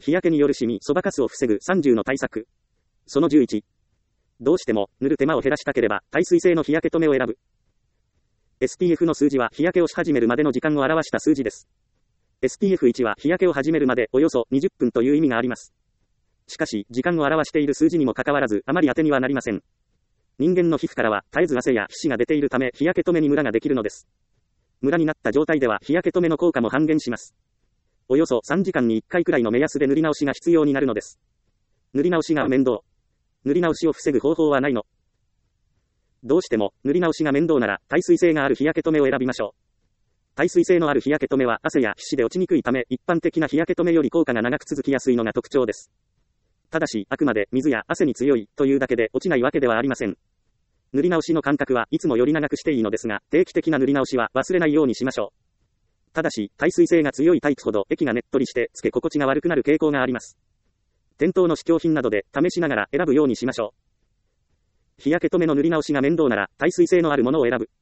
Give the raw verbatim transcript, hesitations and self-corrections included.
日焼けによるシミ、そばかすを防ぐさんじゅうの対策。そのじゅういち。どうしても塗る手間を減らしたければ耐水性の日焼け止めを選ぶ。エスピーエフ の数字は日焼けをし始めるまでの時間を表した数字です。エスピーエフいち は日焼けを始めるまでおよそにじゅっぷんという意味があります。しかし、時間を表している数字にもかかわらずあまり当てにはなりません。人間の皮膚からは絶えず汗や皮脂が出ているため日焼け止めにムラができるのです。ムラになった状態では日焼け止めの効果も半減します。およそさんじかんにいっかいくらいの目安で塗り直しが必要になるのです。塗り直しが面倒。塗り直しを防ぐ方法はないの？どうしても塗り直しが面倒なら耐水性がある日焼け止めを選びましょう。耐水性のある日焼け止めは汗や皮脂で落ちにくいため一般的な日焼け止めより効果が長く続きやすいのが特徴です。ただし、あくまで水や汗に強いというだけで落ちないわけではありません。塗り直しの間隔はいつもより長くしていいのですが、定期的な塗り直しは忘れないようにしましょう。ただし、耐水性が強いタイプほど液がねっとりしてつけ心地が悪くなる傾向があります。店頭の試供品などで試しながら選ぶようにしましょう。日焼け止めの塗り直しが面倒なら耐水性のあるものを選ぶ。